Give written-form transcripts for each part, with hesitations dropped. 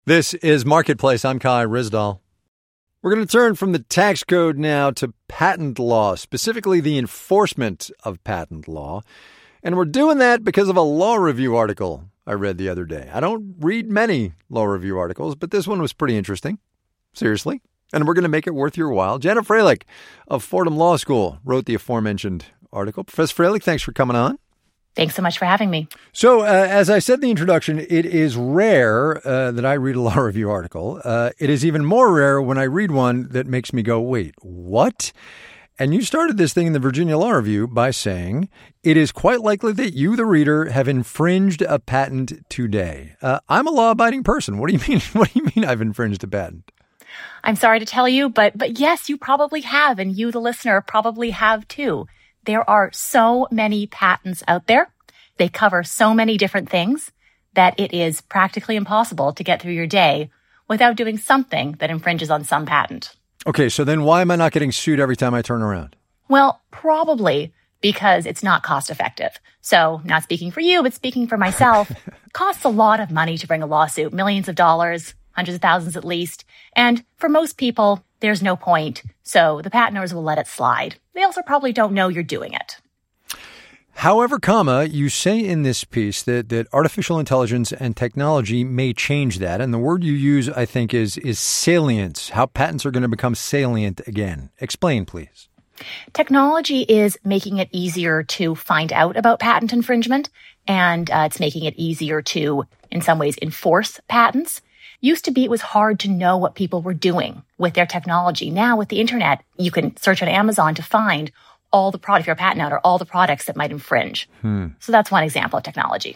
This is Marketplace. I'm Kai Ryssdal. We're going to turn from the tax code now to patent law, specifically the enforcement of patent law. And we're doing that because of a law review article I read the other day. I don't read many law review articles, but this one was pretty interesting. Seriously. And we're going to make it worth your while. Jenna Froehlich of Fordham Law School wrote the aforementioned article. Professor Froehlich, thanks for coming on. Thanks so much for having me. So, as I said in the introduction, it is rare that I read a law review article. It is even more rare when I read one that makes me go, wait, what? And you started this thing in the Virginia Law Review by saying, it is quite likely that you, the reader, have infringed a patent today. I'm a law-abiding person. What do you mean? What do you mean I've infringed a patent? I'm sorry to tell you, but yes, you probably have, and you, the listener, probably have too. There are so many patents out there. They cover so many different things that it is practically impossible to get through your day without doing something that infringes on some patent. Okay, so then why am I not getting sued every time I turn around? Well, probably because it's not cost effective. So not speaking for you, but speaking for myself, it costs a lot of money to bring a lawsuit, millions of dollars, hundreds of thousands at least. And for most people, there's no point. So the patent owners will let it slide. They also probably don't know you're doing it. However, you say in this piece that artificial intelligence and technology may change that. And the word you use, I think, is salience, how patents are going to become salient again. Explain, please. Technology is making it easier to find out about patent infringement, and it's making it easier to, in some ways, enforce patents. Used to be, it was hard to know what people were doing with their technology. Now, with the internet, you can search on Amazon to find all the products, if you're a patent owner, all the products that might infringe. So that's one example of technology.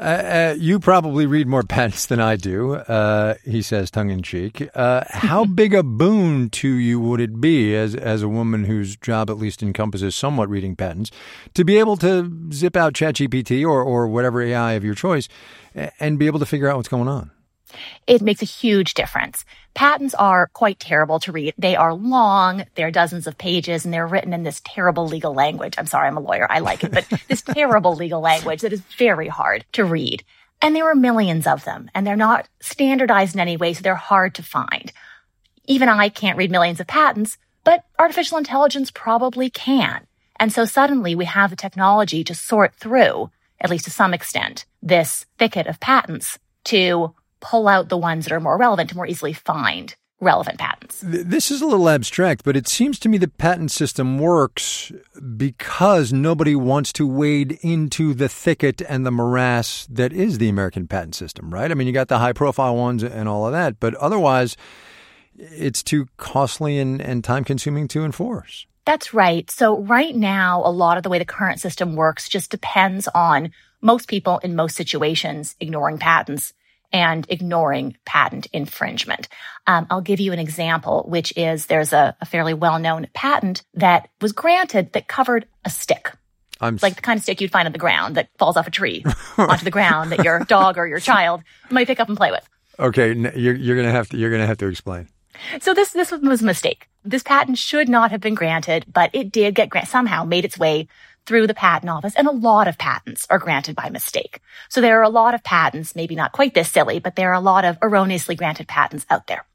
You probably read more patents than I do, he says tongue-in-cheek. How big a boon to you would it be, as a woman whose job at least encompasses somewhat reading patents, to be able to zip out ChatGPT or whatever AI of your choice and be able to figure out what's going on? It makes a huge difference. Patents are quite terrible to read. They are long, they're dozens of pages, and they're written in this terrible legal language. I'm sorry, I'm a lawyer, I like it, but this terrible legal language that is very hard to read. And there are millions of them, and they're not standardized in any way, so they're hard to find. Even I can't read millions of patents, but artificial intelligence probably can. And so suddenly we have the technology to sort through, at least to some extent, this thicket of patents to pull out the ones that are more relevant, to more easily find relevant patents. This is a little abstract, but it seems to me the patent system works because nobody wants to wade into the thicket and the morass that is the American patent system, right? I mean, you got the high-profile ones and all of that, but otherwise it's too costly and time-consuming to enforce. That's right. So right now, a lot of the way the current system works just depends on most people in most situations ignoring patents and ignoring patent infringement. I'll give you an example, which is there's a fairly well-known patent that was granted that covered a stick. Like the kind of stick you'd find on the ground that falls off a tree onto the ground that your dog or your child might pick up and play with. Okay, you're gonna have to explain. So this was a mistake. This patent should not have been granted, but it did get granted, somehow made its way through the patent office, and a lot of patents are granted by mistake. So there are a lot of patents, maybe not quite this silly, but there are a lot of erroneously granted patents out there.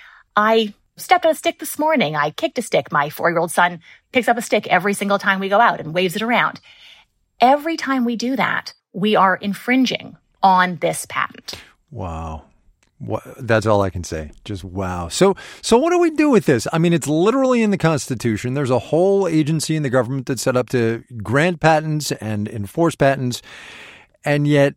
I stepped on a stick this morning. I kicked a stick. My 4-year-old son picks up a stick every single time we go out and waves it around. Every time we do that, we are infringing on this patent. Wow. That's all I can say. Just wow. So what do we do with this? I mean, it's literally in the Constitution. There's a whole agency in the government that's set up to grant patents and enforce patents, and yet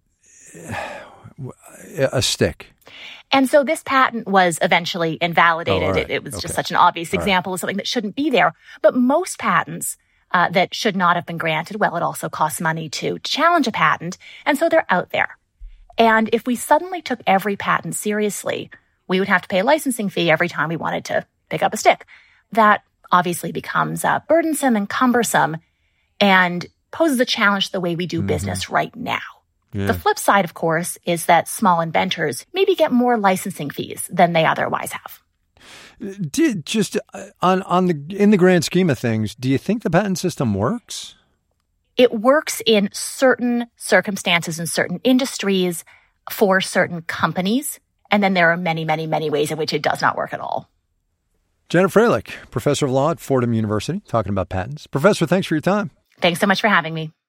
a stick. And so this patent was eventually invalidated. Oh, right. It was just such an obvious example of something that shouldn't be there. But most patents that should not have been granted, well, it also costs money to challenge a patent, and so they're out there. And if we suddenly took every patent seriously, we would have to pay a licensing fee every time we wanted to pick up a stick. That obviously becomes burdensome and cumbersome and poses a challenge to the way we do business right now. Yeah. The flip side, of course, is that small inventors maybe get more licensing fees than they otherwise have. Just in the grand scheme of things, do you think the patent system works? It works in certain circumstances in certain industries for certain companies And then there are many, many, many ways in which it does not work at all. Janet Froelich, professor of law at Fordham University, talking about patents. Professor, thanks for your time. Thanks so much for having me.